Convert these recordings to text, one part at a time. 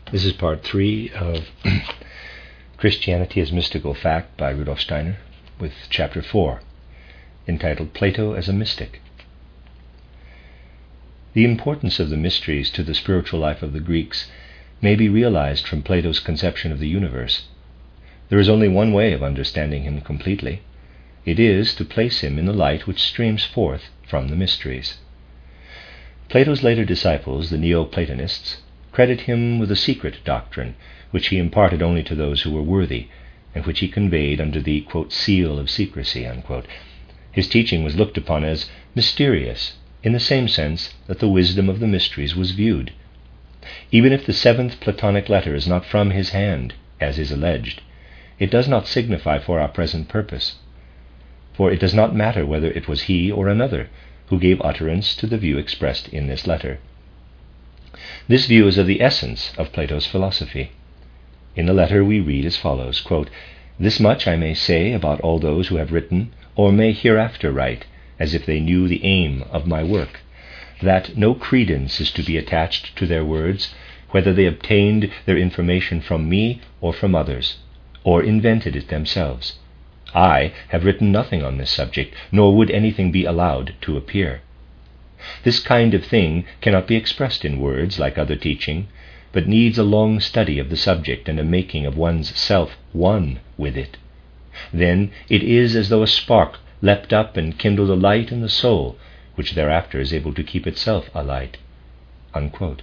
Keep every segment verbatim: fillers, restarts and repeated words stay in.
This is part three of Christianity as Mystical Fact by Rudolf Steiner, with chapter four, entitled Plato as a Mystic. The importance of the mysteries to the spiritual life of the Greeks may be realized from Plato's conception of the universe. There is only one way of understanding him completely. It is to place him in the light which streams forth from the mysteries. Plato's later disciples, the Neoplatonists, credit him with a secret doctrine, which he imparted only to those who were worthy, and which he conveyed under the, quote, seal of secrecy, unquote. His teaching was looked upon as mysterious, in the same sense that the wisdom of the mysteries was viewed. Even if the seventh Platonic letter is not from his hand, as is alleged, it does not signify for our present purpose, for it does not matter whether it was he or another who gave utterance to the view expressed in this letter. This view is of the essence of Plato's philosophy. In the letter we read as follows, quote, "This much I may say about all those who have written, or may hereafter write, as if they knew the aim of my work, that no credence is to be attached to their words, whether they obtained their information from me or from others, or invented it themselves. I have written nothing on this subject, nor would anything be allowed to appear. This kind of thing cannot be expressed in words like other teaching, but needs a long study of the subject and a making of one's self one with it. Then it is as though a spark leapt up and kindled a light in the soul, which thereafter is able to keep itself alight." Unquote.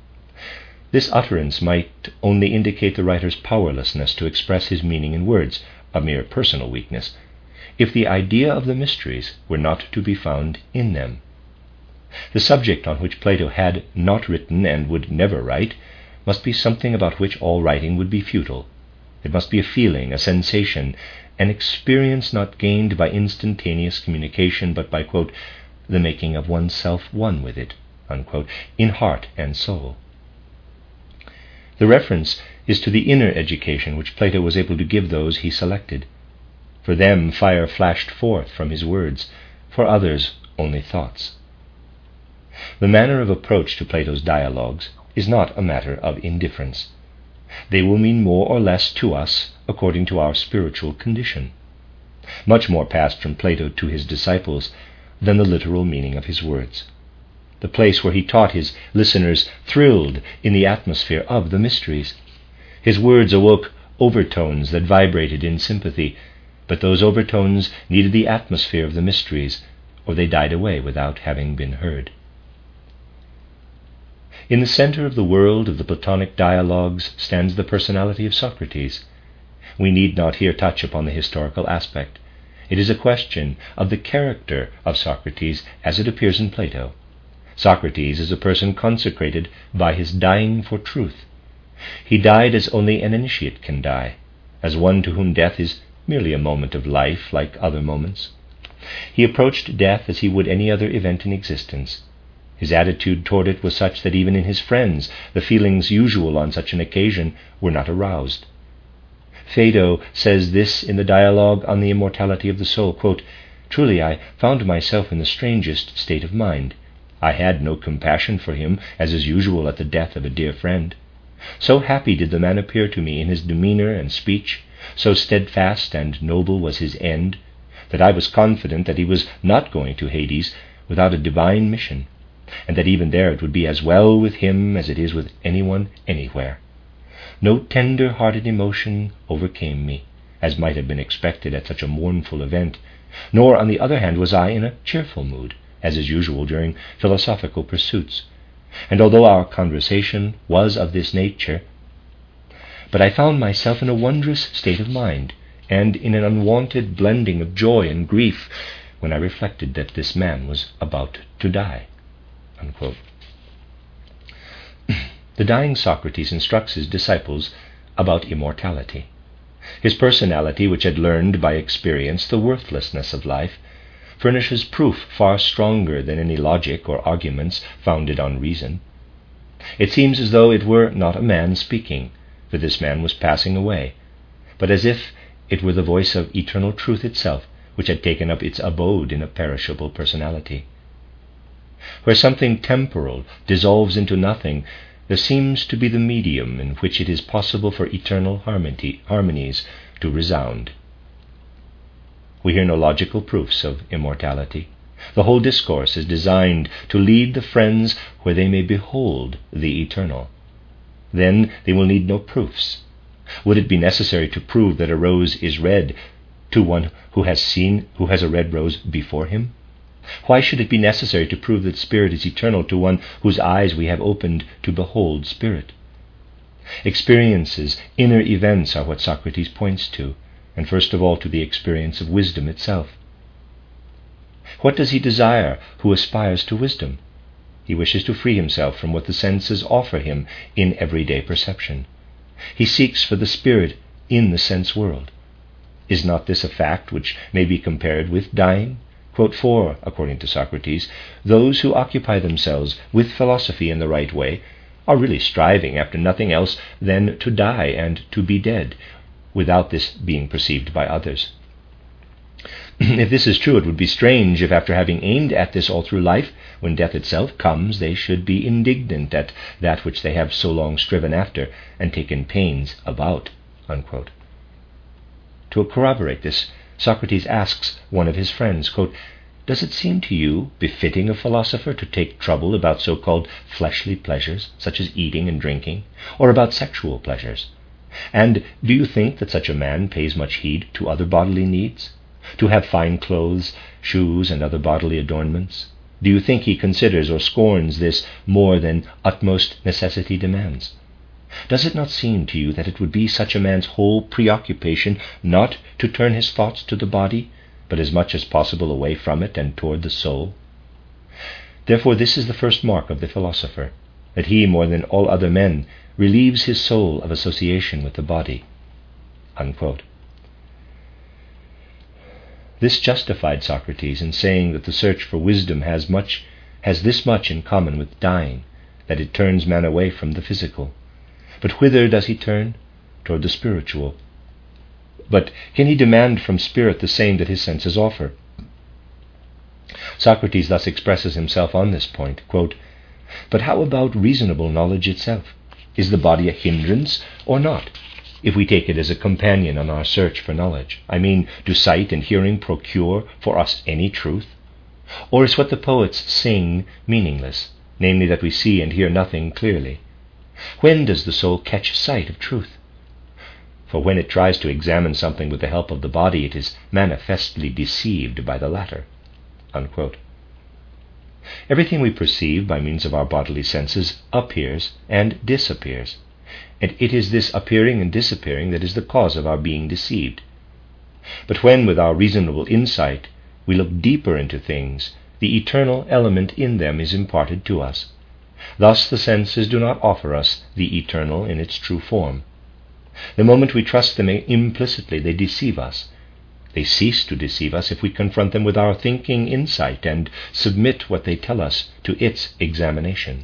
This utterance might only indicate the writer's powerlessness to express his meaning in words, a mere personal weakness, if the idea of the mysteries were not to be found in them. The subject on which Plato had not written and would never write must be something about which all writing would be futile. It must be a feeling, a sensation, an experience not gained by instantaneous communication, but by, quote, the making of oneself one with it, unquote, in heart and soul. The reference is to the inner education which Plato was able to give those he selected. For them fire flashed forth from his words, for others only thoughts. The manner of approach to Plato's dialogues is not a matter of indifference. They will mean more or less to us according to our spiritual condition. Much more passed from Plato to his disciples than the literal meaning of his words. The place where he taught his listeners thrilled in the atmosphere of the mysteries. His words awoke overtones that vibrated in sympathy, but those overtones needed the atmosphere of the mysteries, or they died away without having been heard. In the center of the world of the Platonic dialogues stands the personality of Socrates. We need not here touch upon the historical aspect. It is a question of the character of Socrates as it appears in Plato. Socrates is a person consecrated by his dying for truth. He died as only an initiate can die, as one to whom death is merely a moment of life like other moments. He approached death as he would any other event in existence. His attitude toward it was such that even in his friends the feelings usual on such an occasion were not aroused. Phaedo says this in the dialogue on the immortality of the soul, quote, "Truly I found myself in the strangest state of mind. I had no compassion for him, as is usual at the death of a dear friend. So happy did the man appear to me in his demeanor and speech, so steadfast and noble was his end, that I was confident that he was not going to Hades without a divine mission, and that even there it would be as well with him as it is with anyone anywhere. No tender-hearted emotion overcame me, as might have been expected at such a mournful event, nor, on the other hand, was I in a cheerful mood, as is usual during philosophical pursuits. And although our conversation was of this nature, but I found myself in a wondrous state of mind, and in an unwonted blending of joy and grief, when I reflected that this man was about to die." Unquote. The dying Socrates instructs his disciples about immortality. His personality, which had learned by experience the worthlessness of life, furnishes proof far stronger than any logic or arguments founded on reason. It seems as though it were not a man speaking, for this man was passing away, but as if it were the voice of eternal truth itself, which had taken up its abode in a perishable personality. Where something temporal dissolves into nothing, there seems to be the medium in which it is possible for eternal harmony, harmonies to resound. We hear no logical proofs of immortality. The whole discourse is designed to lead the friends where they may behold the eternal. Then they will need no proofs. Would it be necessary to prove that a rose is red to one who has seen, who has a red rose before him? Why should it be necessary to prove that spirit is eternal to one whose eyes we have opened to behold spirit? Experiences, inner events are what Socrates points to, and first of all to the experience of wisdom itself. What does he desire who aspires to wisdom? He wishes to free himself from what the senses offer him in everyday perception. He seeks for the spirit in the sense world. Is not this a fact which may be compared with dying? Quote, for, according to Socrates, those who occupy themselves with philosophy in the right way are really striving after nothing else than to die and to be dead, without this being perceived by others. If this is true, it would be strange if after having aimed at this all through life, when death itself comes, they should be indignant at that which they have so long striven after and taken pains about. Unquote. To corroborate this, Socrates asks one of his friends, quote, "Does it seem to you befitting a philosopher to take trouble about so-called fleshly pleasures, such as eating and drinking, or about sexual pleasures? And do you think that such a man pays much heed to other bodily needs? To have fine clothes, shoes, and other bodily adornments? Do you think he considers or scorns this more than utmost necessity demands? Does it not seem to you that it would be such a man's whole preoccupation not to turn his thoughts to the body, but as much as possible away from it and toward the soul? Therefore this is the first mark of the philosopher, that he, more than all other men, relieves his soul of association with the body." Unquote. This justified Socrates in saying that the search for wisdom has much has this much in common with dying, that it turns man away from the physical. But whither does he turn? Toward the spiritual. But can he demand from spirit the same that his senses offer? Socrates thus expresses himself on this point, quote, "But how about reasonable knowledge itself? Is the body a hindrance or not, if we take it as a companion on our search for knowledge? I mean, do sight and hearing procure for us any truth? Or is what the poets sing meaningless, namely that we see and hear nothing clearly? When does the soul catch sight of truth? For when it tries to examine something with the help of the body, it is manifestly deceived by the latter." Unquote. Everything we perceive by means of our bodily senses appears and disappears, and it is this appearing and disappearing that is the cause of our being deceived. But when, with our reasonable insight, we look deeper into things, the eternal element in them is imparted to us. Thus the senses do not offer us the eternal in its true form. The moment we trust them implicitly, they deceive us. They cease to deceive us if we confront them with our thinking insight and submit what they tell us to its examination.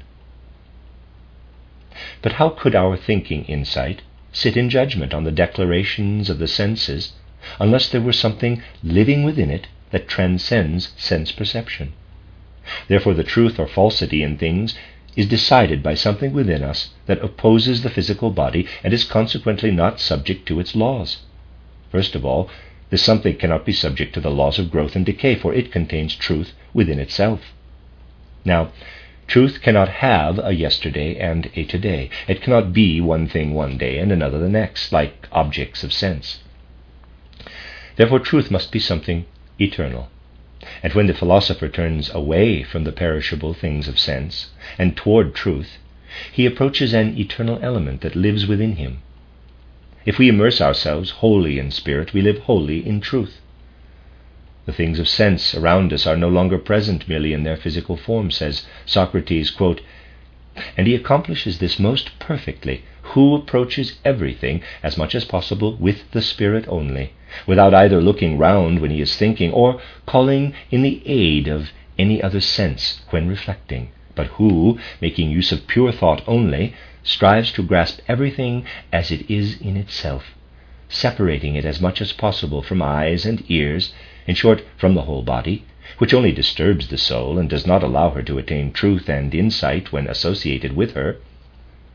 But how could our thinking insight sit in judgment on the declarations of the senses unless there were something living within it that transcends sense perception? Therefore the truth or falsity in things is decided by something within us that opposes the physical body and is consequently not subject to its laws. First of all, this something cannot be subject to the laws of growth and decay, for it contains truth within itself. Now, truth cannot have a yesterday and a today. It cannot be one thing one day and another the next, like objects of sense. Therefore truth must be something eternal. And when the philosopher turns away from the perishable things of sense and toward truth, he approaches an eternal element that lives within him. If we immerse ourselves wholly in spirit, we live wholly in truth. The things of sense around us are no longer present merely in their physical form, says Socrates, quote, "And he accomplishes this most perfectly, who approaches everything as much as possible with the spirit only, without either looking round when he is thinking or calling in the aid of any other sense when reflecting, but who, making use of pure thought only, strives to grasp everything as it is in itself, separating it as much as possible from eyes and ears, in short, from the whole body, which only disturbs the soul and does not allow her to attain truth and insight when associated with her.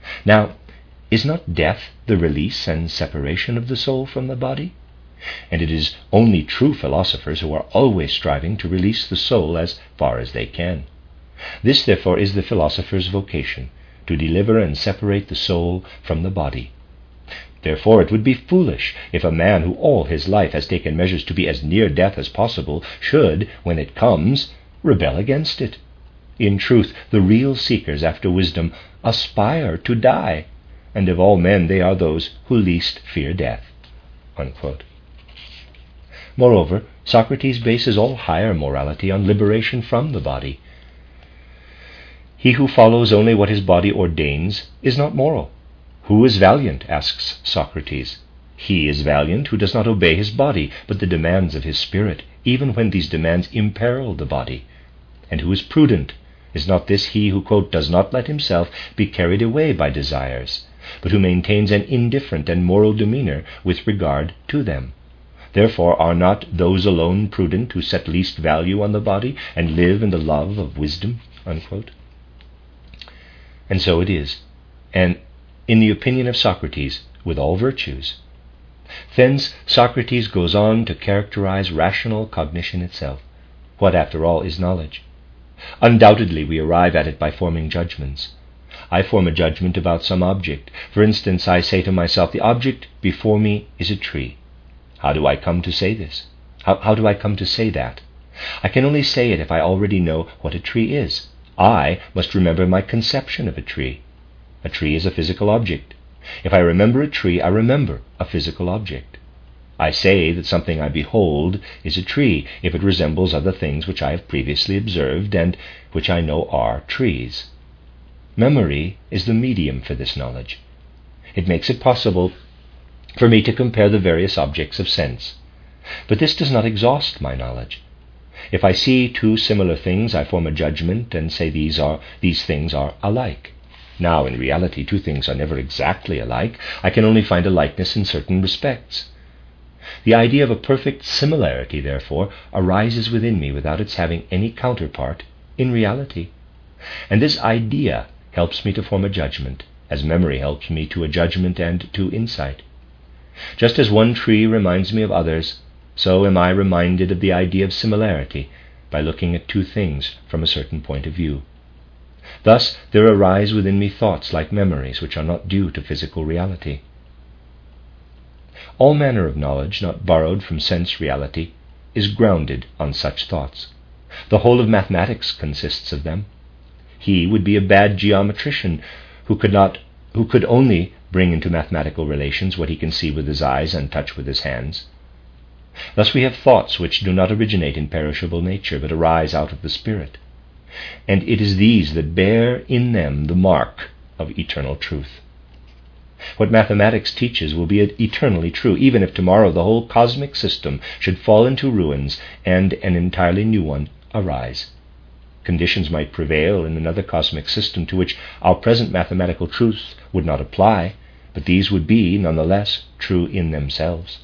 Now, is not death the release and separation of the soul from the body? And it is only true philosophers who are always striving to release the soul as far as they can. This, therefore, is the philosopher's vocation, to deliver and separate the soul from the body. Therefore, it would be foolish if a man who all his life has taken measures to be as near death as possible should, when it comes, rebel against it. In truth, the real seekers after wisdom aspire to die, and of all men they are those who least fear death." Unquote. Moreover, Socrates bases all higher morality on liberation from the body. He who follows only what his body ordains is not moral. "Who is valiant?" asks Socrates. "He is valiant who does not obey his body, but the demands of his spirit, even when these demands imperil the body. And who is prudent? Is not this he who, quote, does not let himself be carried away by desires, but who maintains an indifferent and moral demeanor with regard to them? Therefore are not those alone prudent who set least value on the body and live in the love of wisdom?" Unquote. And so it is, and in the opinion of Socrates, with all virtues. Thence Socrates goes on to characterize rational cognition itself. What, after all, is knowledge? Undoubtedly we arrive at it by forming judgments. I form a judgment about some object. For instance, I say to myself, the object before me is a tree. How do I come to say this? How, how do I come to say that? I can only say it if I already know what a tree is. I must remember my conception of a tree. A tree is a physical object. If I remember a tree, I remember a physical object. I say that something I behold is a tree if it resembles other things which I have previously observed and which I know are trees. Memory is the medium for this knowledge. It makes it possible for me to compare the various objects of sense. But this does not exhaust my knowledge. If I see two similar things, I form a judgment and say these are these things are alike. Now, in reality, two things are never exactly alike. I can only find a likeness in certain respects. The idea of a perfect similarity, therefore, arises within me without its having any counterpart in reality. And this idea helps me to form a judgment, as memory helps me to a judgment and to insight. Just as one tree reminds me of others, so am I reminded of the idea of similarity by looking at two things from a certain point of view. Thus there arise within me thoughts like memories which are not due to physical reality. All manner of knowledge not borrowed from sense reality is grounded on such thoughts. The whole of mathematics consists of them. He would be a bad geometrician who could not, who could only bring into mathematical relations what he can see with his eyes and touch with his hands. Thus we have thoughts which do not originate in perishable nature, but arise out of the spirit. And it is these that bear in them the mark of eternal truth. What mathematics teaches will be eternally true, even if tomorrow the whole cosmic system should fall into ruins and an entirely new one arise. Conditions might prevail in another cosmic system to which our present mathematical truths would not apply, but these would be, nonetheless, true in themselves.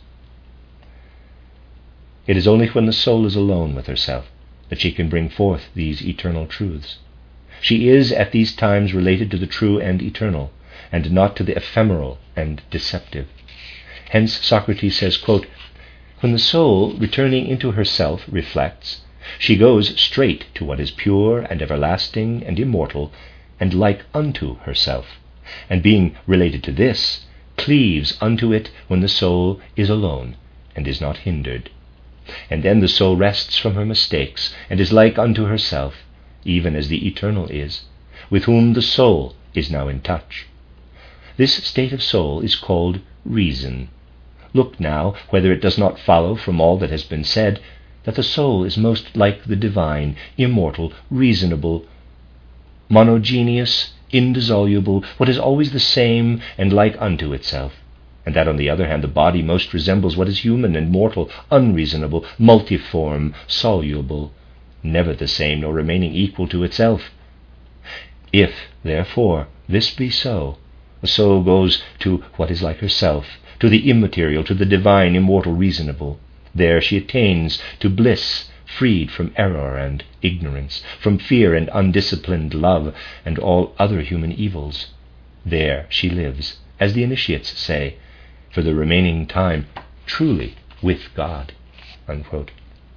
It is only when the soul is alone with herself that she can bring forth these eternal truths. She is at these times related to the true and eternal, and not to the ephemeral and deceptive. Hence Socrates says, quote, "When the soul, returning into herself, reflects, she goes straight to what is pure and everlasting and immortal, and like unto herself, and being related to this, cleaves unto it when the soul is alone and is not hindered. And then the soul rests from her mistakes, and is like unto herself, even as the eternal is, with whom the soul is now in touch. This state of soul is called reason. Look now whether it does not follow from all that has been said that the soul is most like the divine, immortal, reasonable, monogeneous, indissoluble, what is always the same and like unto itself, and that on the other hand the body most resembles what is human and mortal, unreasonable, multiform, soluble, never the same nor remaining equal to itself. If, therefore, this be so, the soul goes to what is like herself, to the immaterial, to the divine, immortal, reasonable. There she attains to bliss, freed from error and ignorance, from fear and undisciplined love, and all other human evils. there she lives, as the initiates say, for the remaining time, truly with God." Unquote.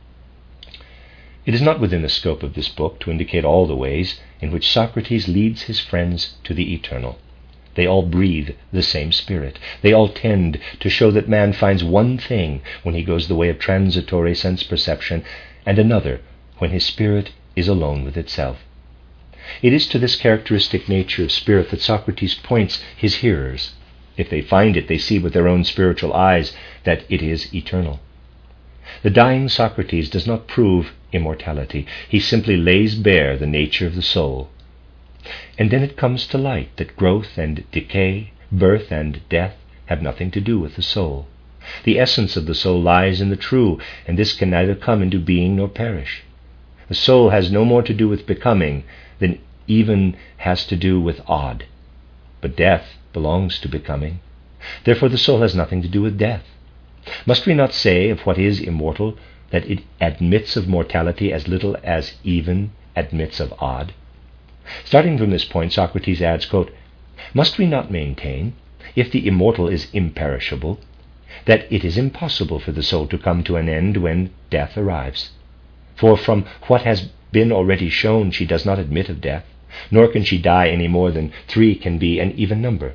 It is not within the scope of this book to indicate all the ways in which Socrates leads his friends to the eternal. They all breathe the same spirit. They all tend to show that man finds one thing when he goes the way of transitory sense perception, and another when his spirit is alone with itself. It is to this characteristic nature of spirit that Socrates points his hearers. If they find it, they see with their own spiritual eyes that it is eternal. The dying Socrates does not prove immortality. He simply lays bare the nature of the soul. And then it comes to light that growth and decay, birth and death have nothing to do with the soul. The essence of the soul lies in the true, and this can neither come into being nor perish. The soul has no more to do with becoming than even has to do with odd. But death belongs to becoming. Therefore the soul has nothing to do with death. Must we not say of what is immortal that it admits of mortality as little as even admits of odd? Starting from this point, Socrates adds, quote, "Must we not maintain, if the immortal is imperishable, that it is impossible for the soul to come to an end when death arrives? For from what has been already shown, she does not admit of death, nor can she die any more than three can be an even number."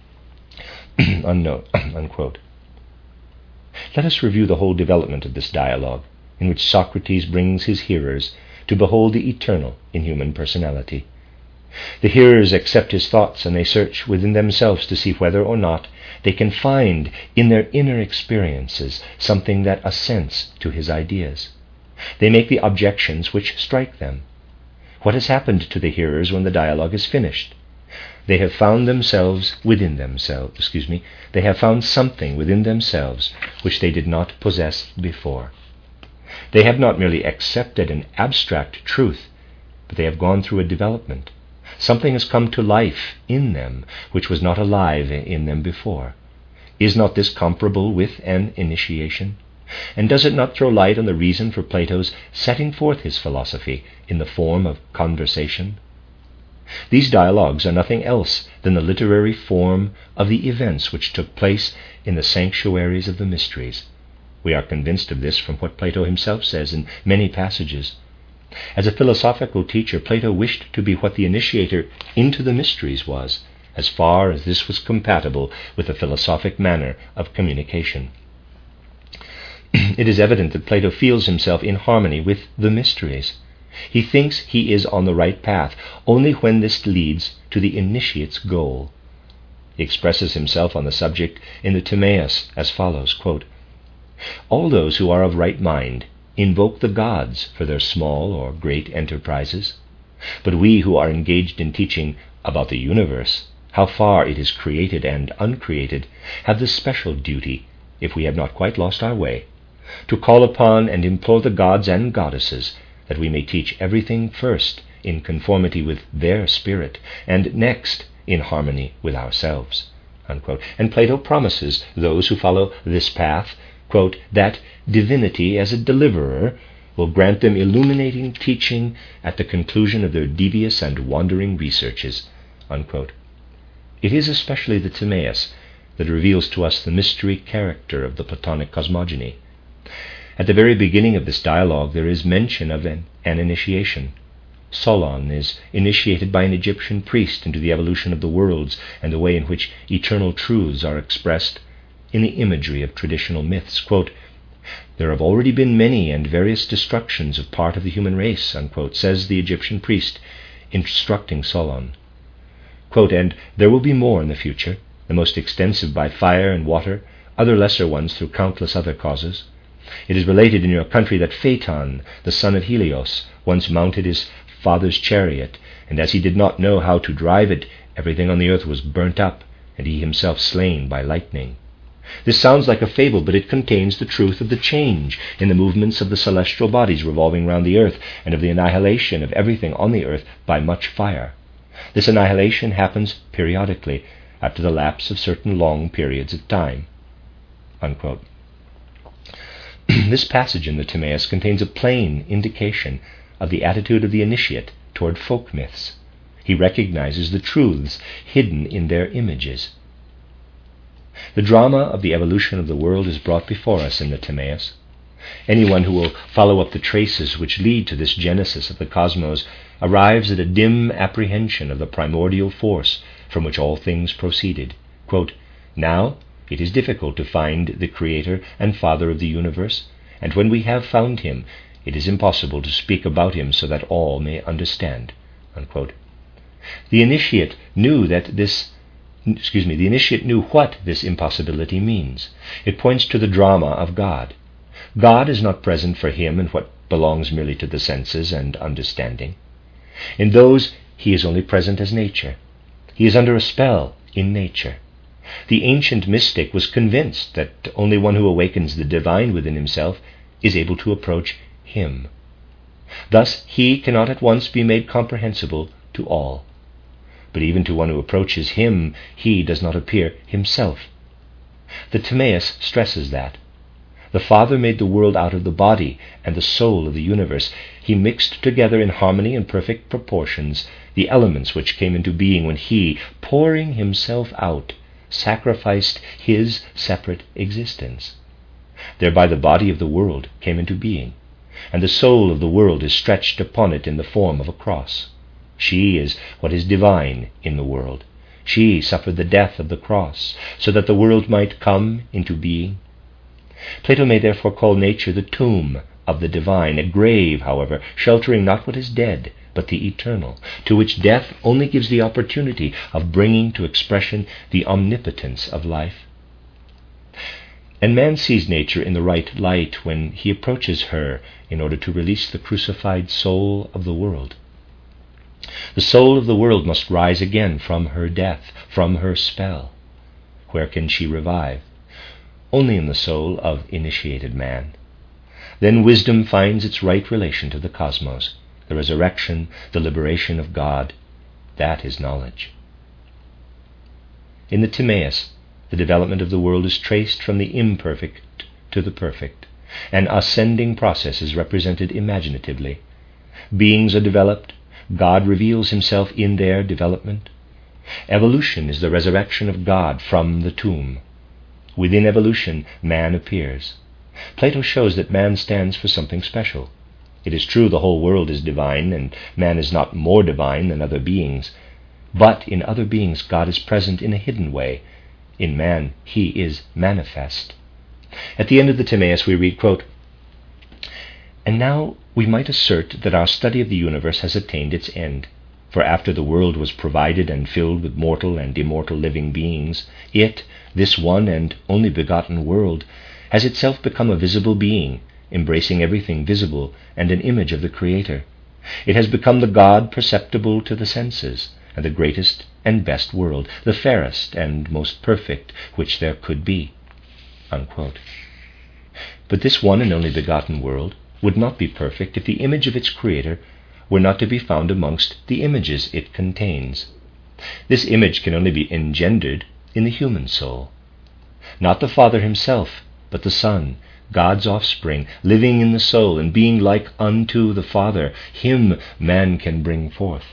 Unquote. Let us review the whole development of this dialogue, in which Socrates brings his hearers to behold the eternal in human personality. The hearers accept his thoughts, and they search within themselves to see whether or not they can find in their inner experiences something that assents to his ideas. They make the objections which strike them. What has happened to the hearers when the dialogue is finished? They have found themselves within themselves, excuse me, they have found something within themselves which they did not possess before. They have not merely accepted an abstract truth, but they have gone through a development. Something has come to life in them which was not alive in them before. Is not this comparable with an initiation? And does it not throw light on the reason for Plato's setting forth his philosophy in the form of conversation? These dialogues are nothing else than the literary form of the events which took place in the sanctuaries of the mysteries. We are convinced of this from what Plato himself says in many passages. As a philosophical teacher, Plato wished to be what the initiator into the mysteries was, as far as this was compatible with the philosophic manner of communication. It is evident that Plato feels himself in harmony with the mysteries. He thinks he is on the right path only when this leads to the initiate's goal. He expresses himself on the subject in the Timaeus as follows, quote, "All those who are of right mind invoke the gods for their small or great enterprises. But we who are engaged in teaching about the universe, how far it is created and uncreated, have the special duty, if we have not quite lost our way, to call upon and implore the gods and goddesses that we may teach everything first in conformity with their spirit, and next in harmony with ourselves." Unquote. And Plato promises those who follow this path, quote, "that divinity as a deliverer will grant them illuminating teaching at the conclusion of their devious and wandering researches." Unquote. It is especially the Timaeus that reveals to us the mystery character of the Platonic cosmogony. At the very beginning of this dialogue there is mention of an, an initiation. Solon is initiated by an Egyptian priest into the evolution of the worlds and the way in which eternal truths are expressed in the imagery of traditional myths. Quote, "There have already been many and various destructions of part of the human race," unquote, says the Egyptian priest, instructing Solon. Quote, "And there will be more in the future, the most extensive by fire and water, other lesser ones through countless other causes. It is related in your country that Phaeton, the son of Helios, once mounted his father's chariot, and as he did not know how to drive it, everything on the earth was burnt up, and he himself slain by lightning. This sounds like a fable, but it contains the truth of the change in the movements of the celestial bodies revolving round the earth, and of the annihilation of everything on the earth by much fire. This annihilation happens periodically, after the lapse of certain long periods of time." Unquote. This passage in the Timaeus contains a plain indication of the attitude of the initiate toward folk myths. He recognizes the truths hidden in their images. The drama of the evolution of the world is brought before us in the Timaeus. Anyone who will follow up the traces which lead to this genesis of the cosmos arrives at a dim apprehension of the primordial force from which all things proceeded. Quote, "Now it is difficult to find the Creator and Father of the universe, and when we have found him, it is impossible to speak about him so that all may understand." Unquote. The initiate knew that this excuse me, the initiate knew what this impossibility means. It points to the drama of God. God is not present for him in what belongs merely to the senses and understanding. In those, he is only present as nature. He is under a spell in nature. The ancient mystic was convinced that only one who awakens the divine within himself is able to approach him. Thus, he cannot at once be made comprehensible to all. But even to one who approaches him, he does not appear himself. The Timaeus stresses that. The Father made the world out of the body and the soul of the universe. He mixed together in harmony and perfect proportions the elements which came into being when he, pouring himself out, sacrificed his separate existence. Thereby the body of the world came into being, and the soul of the world is stretched upon it in the form of a cross. She is what is divine in the world. She suffered the death of the cross, so that the world might come into being. Plato may therefore call nature the tomb of the divine, a grave, however, sheltering not what is dead, but the eternal, to which death only gives the opportunity of bringing to expression the omnipotence of life. And man sees nature in the right light when he approaches her in order to release the crucified soul of the world. The soul of the world must rise again from her death, from her spell. Where can she revive? Only in the soul of initiated man. Then wisdom finds its right relation to the cosmos, the resurrection, the liberation of God. That is knowledge. In the Timaeus, the development of the world is traced from the imperfect to the perfect. An ascending process is represented imaginatively. Beings are developed. God reveals himself in their development. Evolution is the resurrection of God from the tomb. Within evolution, man appears. Plato shows that man stands for something special. It is true the whole world is divine, and man is not more divine than other beings. But in other beings, God is present in a hidden way. In man, he is manifest. At the end of the Timaeus we read, quote, "And now we might assert that our study of the universe has attained its end. For after the world was provided and filled with mortal and immortal living beings, it, this one and only begotten world, has itself become a visible being, embracing everything visible and an image of the Creator. It has become the God perceptible to the senses, and the greatest and best world, the fairest and most perfect which there could be." Unquote. But this one and only begotten world would not be perfect if the image of its Creator were not to be found amongst the images it contains. This image can only be engendered in the human soul. Not the Father himself, but the Son, God's offspring, living in the soul and being like unto the Father, him man can bring forth.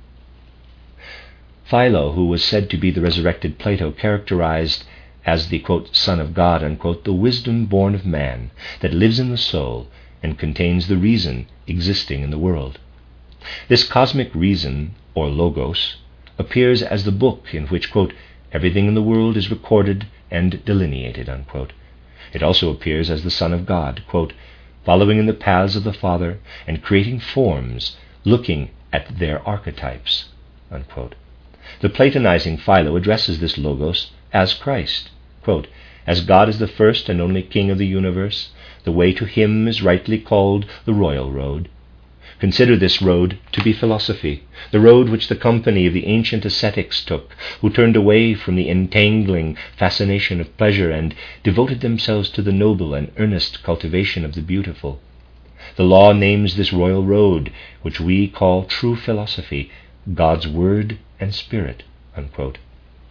Philo, who was said to be the resurrected Plato, characterized as the, quote, Son of God, unquote, the wisdom born of man that lives in the soul and contains the reason existing in the world. This cosmic reason, or logos, appears as the book in which, quote, everything in the world is recorded and delineated, unquote. It also appears as the Son of God, quote, following in the paths of the Father and creating forms, looking at their archetypes, unquote. The Platonizing Philo addresses this logos as Christ, quote, as God is the first and only King of the universe, the way to him is rightly called the royal road. Consider this road to be philosophy, the road which the company of the ancient ascetics took, who turned away from the entangling fascination of pleasure and devoted themselves to the noble and earnest cultivation of the beautiful. The law names this royal road, which we call true philosophy, God's word and spirit, unquote.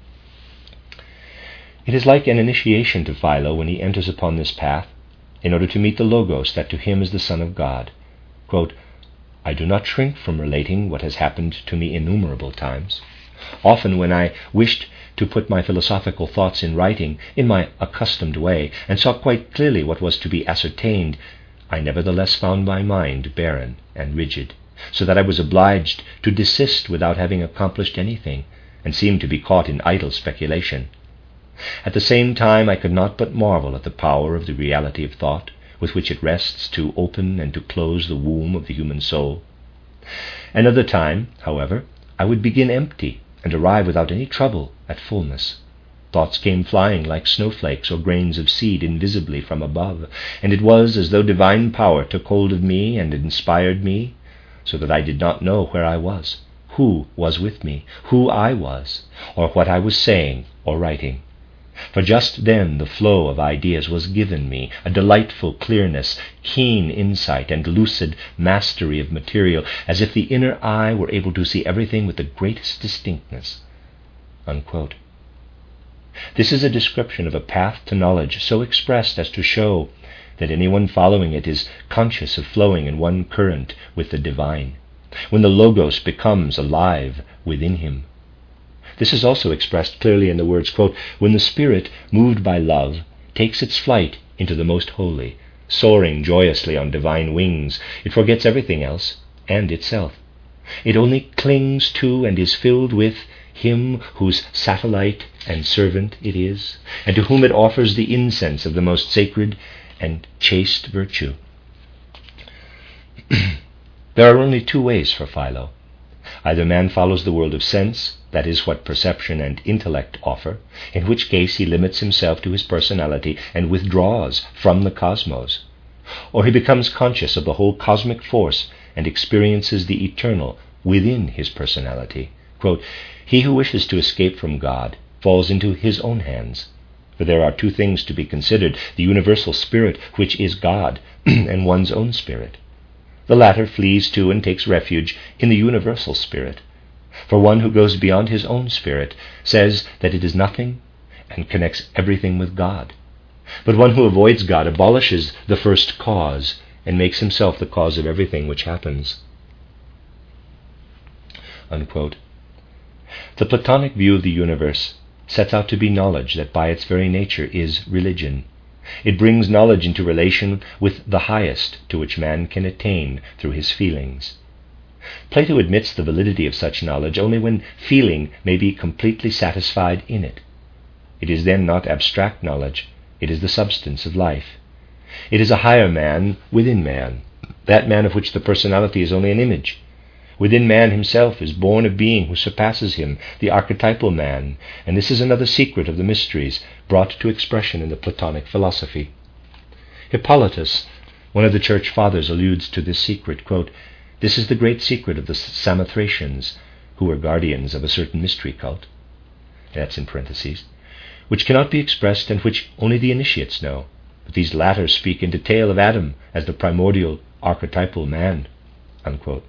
It is like an initiation to Philo when he enters upon this path, in order to meet the logos that to him is the Son of God. Quote, I do not shrink from relating what has happened to me innumerable times. Often when I wished to put my philosophical thoughts in writing in my accustomed way, and saw quite clearly what was to be ascertained, I nevertheless found my mind barren and rigid, so that I was obliged to desist without having accomplished anything, and seemed to be caught in idle speculation. At the same time I could not but marvel at the power of the reality of thought, with which it rests to open and to close the womb of the human soul. Another time, however, I would begin empty, and arrive without any trouble at fullness. Thoughts came flying like snowflakes or grains of seed invisibly from above, and it was as though divine power took hold of me and inspired me, so that I did not know where I was, who was with me, who I was, or what I was saying or writing. For just then the flow of ideas was given me, a delightful clearness, keen insight, and lucid mastery of material, as if the inner eye were able to see everything with the greatest distinctness." Unquote. This is a description of a path to knowledge so expressed as to show that anyone following it is conscious of flowing in one current with the divine, when the Logos becomes alive within him. This is also expressed clearly in the words, quote, "When the spirit, moved by love, takes its flight into the most holy, soaring joyously on divine wings, it forgets everything else and itself. It only clings to and is filled with him whose satellite and servant it is, and to whom it offers the incense of the most sacred and chaste virtue." There are only two ways for Philo. Either man follows the world of sense, that is, what perception and intellect offer, in which case he limits himself to his personality and withdraws from the cosmos, or he becomes conscious of the whole cosmic force and experiences the eternal within his personality. Quote, "He who wishes to escape from God falls into his own hands. For there are two things to be considered, the universal spirit, which is God, and one's own spirit. The latter flees to and takes refuge in the universal spirit. For one who goes beyond his own spirit says that it is nothing and connects everything with God. But one who avoids God abolishes the first cause and makes himself the cause of everything which happens." Unquote. The Platonic view of the universe sets out to be knowledge that by its very nature is religion. It brings knowledge into relation with the highest to which man can attain through his feelings. Plato admits the validity of such knowledge only when feeling may be completely satisfied in it. It is then not abstract knowledge, it is the substance of life. It is a higher man within man, that man of which the personality is only an image. Within man himself is born a being who surpasses him, the archetypal man, and this is another secret of the mysteries brought to expression in the Platonic philosophy. Hippolytus, one of the church fathers, alludes to this secret, quote, "This is the great secret of the Samothracians, who were guardians of a certain mystery cult," that's in parentheses, "which cannot be expressed and which only the initiates know, but these latter speak in detail of Adam as the primordial archetypal man." Unquote.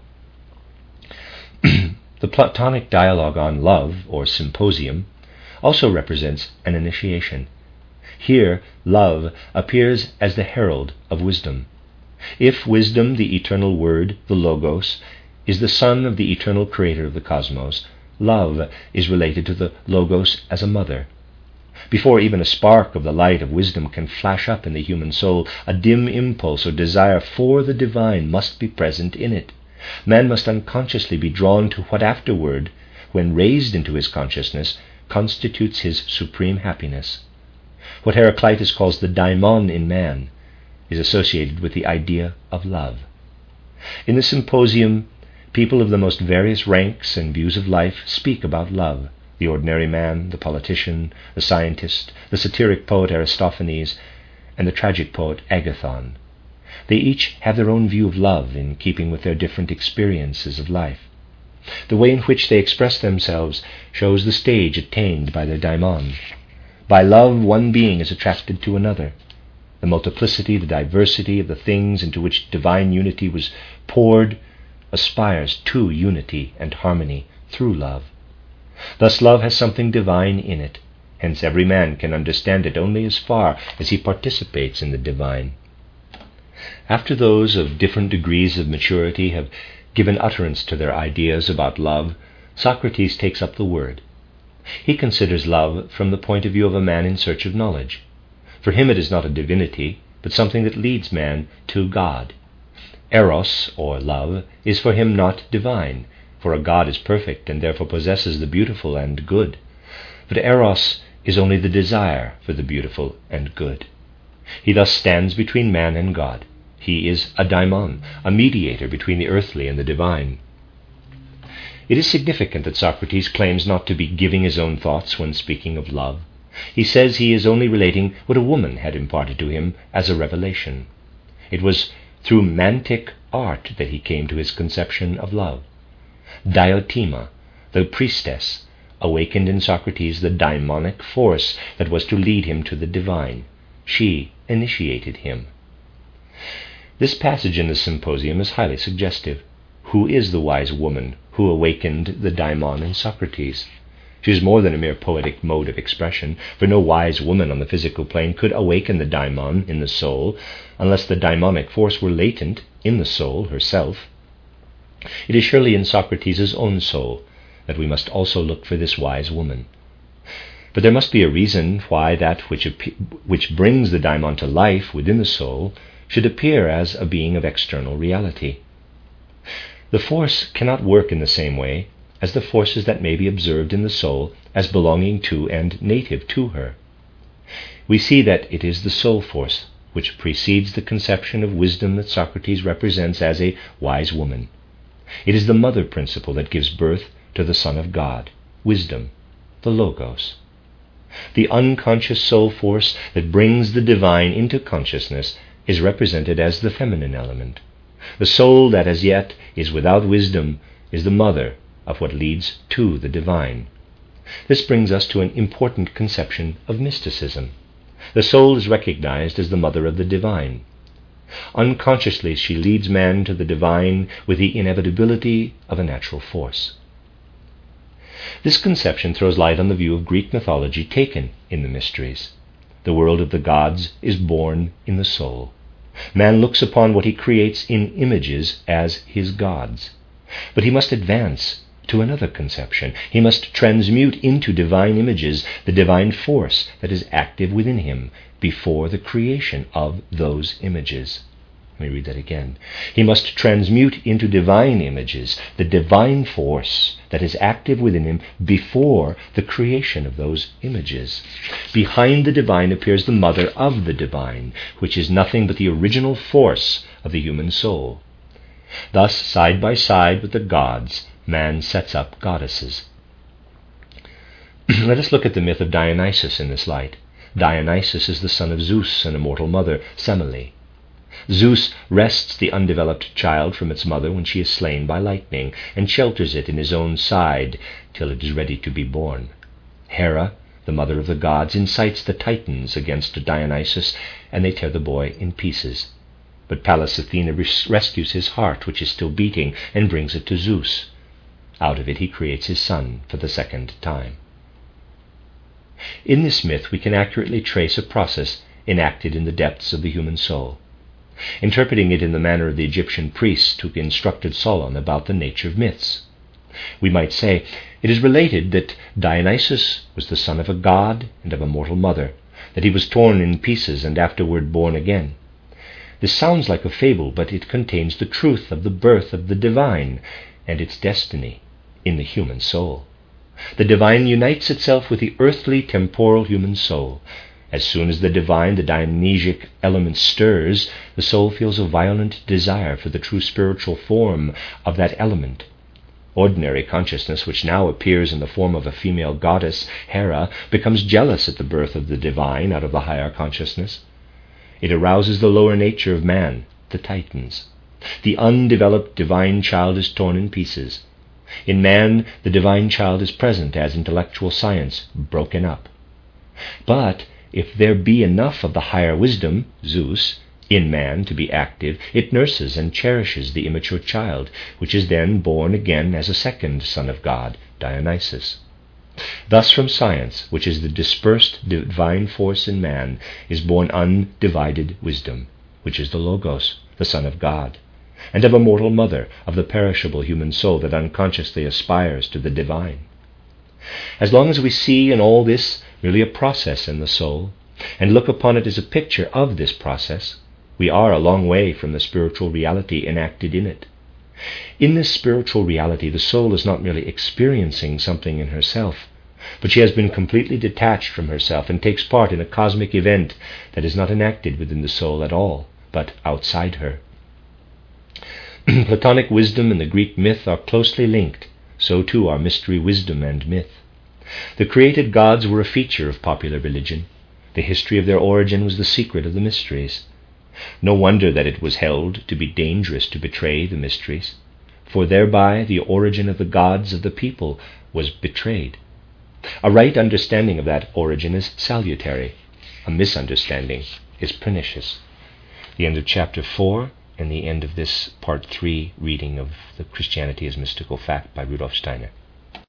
The Platonic dialogue on love, or symposium, also represents an initiation. Here, love appears as the herald of wisdom. If wisdom, the eternal word, the Logos, is the son of the eternal creator of the cosmos, love is related to the Logos as a mother. Before even a spark of the light of wisdom can flash up in the human soul, a dim impulse or desire for the divine must be present in it. Man must unconsciously be drawn to what afterward, when raised into his consciousness, constitutes his supreme happiness. What Heraclitus calls the daimon in man is associated with the idea of love. In the symposium, people of the most various ranks and views of life speak about love: the ordinary man, the politician, the scientist, the satiric poet Aristophanes, and the tragic poet Agathon. They each have their own view of love in keeping with their different experiences of life. The way in which they express themselves shows the stage attained by their daimon. By love, one being is attracted to another. The multiplicity, the diversity of the things into which divine unity was poured aspires to unity and harmony through love. Thus love has something divine in it. Hence every man can understand it only as far as he participates in the divine. After those of different degrees of maturity have given utterance to their ideas about love, Socrates takes up the word. He considers love from the point of view of a man in search of knowledge. For him it is not a divinity, but something that leads man to God. Eros, or love, is for him not divine, for a God is perfect and therefore possesses the beautiful and good. But Eros is only the desire for the beautiful and good. He thus stands between man and God. He is a daimon, a mediator between the earthly and the divine. It is significant that Socrates claims not to be giving his own thoughts when speaking of love. He says he is only relating what a woman had imparted to him as a revelation. It was through mantic art that he came to his conception of love. Diotima, the priestess, awakened in Socrates the daimonic force that was to lead him to the divine. She initiated him. This passage in the Symposium is highly suggestive. Who is the wise woman who awakened the daimon in Socrates? She is more than a mere poetic mode of expression, for no wise woman on the physical plane could awaken the daimon in the soul unless the daimonic force were latent in the soul herself. It is surely in Socrates' own soul that we must also look for this wise woman. But there must be a reason why that which, which brings the daimon to life within the soul should appear as a being of external reality. The force cannot work in the same way as the forces that may be observed in the soul as belonging to and native to her. We see that it is the soul force which precedes the conception of wisdom that Socrates represents as a wise woman. It is the mother principle that gives birth to the Son of God, wisdom, the Logos. The unconscious soul force that brings the divine into consciousness is represented as the feminine element. The soul that as yet is without wisdom is the mother of what leads to the divine. This brings us to an important conception of mysticism. The soul is recognized as the mother of the divine. Unconsciously she leads man to the divine with the inevitability of a natural force. This conception throws light on the view of Greek mythology taken in the mysteries. The world of the gods is born in the soul. Man looks upon what he creates in images as his gods. But he must advance to another conception. He must transmute into divine images the divine force that is active within him before the creation of those images. Let me read that again. He must transmute into divine images the divine force that is active within him before the creation of those images. Behind the divine appears the mother of the divine, which is nothing but the original force of the human soul. Thus, side by side with the gods, man sets up goddesses. Let us look at the myth of Dionysus in this light. Dionysus is the son of Zeus and a mortal mother, Semele. Zeus wrests the undeveloped child from its mother when she is slain by lightning, and shelters it in his own side till it is ready to be born. Hera, the mother of the gods, incites the Titans against Dionysus, and they tear the boy in pieces. But Pallas Athena res- rescues his heart, which is still beating, and brings it to Zeus. Out of it he creates his son for the second time. In this myth we can accurately trace a process enacted in the depths of the human soul. Interpreting it in the manner of the Egyptian priests who instructed Solon about the nature of myths, we might say, it is related that Dionysus was the son of a god and of a mortal mother, that he was torn in pieces and afterward born again. This sounds like a fable, but it contains the truth of the birth of the divine and its destiny in the human soul. The divine unites itself with the earthly, temporal human soul. As soon as the divine, the Dionysiac element stirs, the soul feels a violent desire for the true spiritual form of that element. Ordinary consciousness, which now appears in the form of a female goddess, Hera, becomes jealous at the birth of the divine out of the higher consciousness. It arouses the lower nature of man, the Titans. The undeveloped divine child is torn in pieces. In man, the divine child is present as intellectual science, broken up. But if there be enough of the higher wisdom, Zeus, in man to be active, it nurses and cherishes the immature child, which is then born again as a second son of God, Dionysus. Thus from science, which is the dispersed divine force in man, is born undivided wisdom, which is the Logos, the Son of God. and of a mortal mother, of the perishable human soul that unconsciously aspires to the divine. As long as we see in all this merely a process in the soul, and look upon it as a picture of this process, we are a long way from the spiritual reality enacted in it. In this spiritual reality, the soul is not merely experiencing something in herself, but she has been completely detached from herself and takes part in a cosmic event that is not enacted within the soul at all, but outside her. Platonic wisdom and the Greek myth are closely linked, so too are mystery wisdom and myth. The created gods were a feature of popular religion. The history of their origin was the secret of the mysteries. No wonder that it was held to be dangerous to betray the mysteries, for thereby the origin of the gods of the people was betrayed. A right understanding of that origin is salutary. A misunderstanding is pernicious. The end of chapter four and the end of this part three reading of the Christianity as Mystical Fact by Rudolf Steiner.